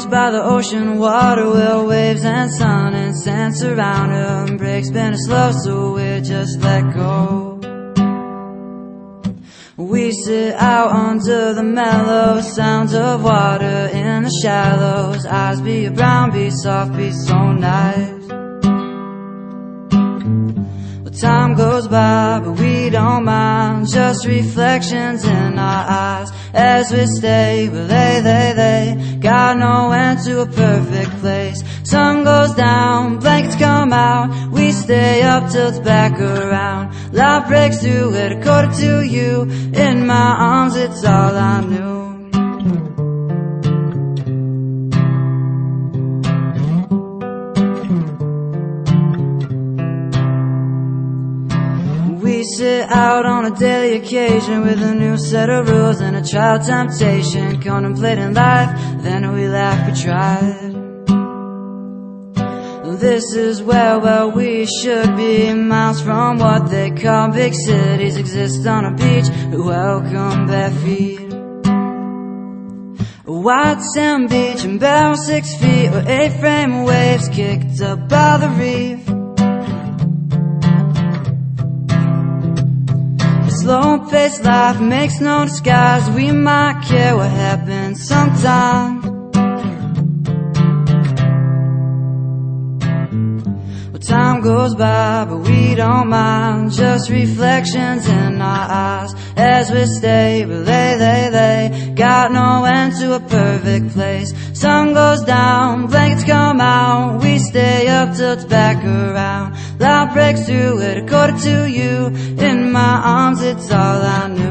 Lost by the ocean, water, will, waves and sun and sand surround her. And breaks been slow, so we just let go. We sit out under the mellow sounds of water in the shallows. Eyes be brown, be soft, be so nice. Time goes by, but we don't mind. Just reflections in our eyes as we stay. Well, they got no end to a perfect place. Sun goes down, blankets come out. We stay up till it's back around. Life breaks through at 1:45. In my arms, it's all I knew. We sit out on a daily occasion with a new set of rules and a trial temptation, contemplating life, then we laugh, we tried. This is where, well, we should be, miles from what they call big cities. Exist on a beach, welcome bare feet. A white sand beach and barrel 6 feet, where 8-frame waves kicked up by the reef. Slow-paced life makes no disguise. We might care what happens sometime. Well, time goes by, but we don't mind. Just reflections in our eyes as we stay. But they got no end to a perfect place. Sun goes down, blankets come out. We stay up till it's back around. Life breaks through at 1:45. In my arms, it's all I knew.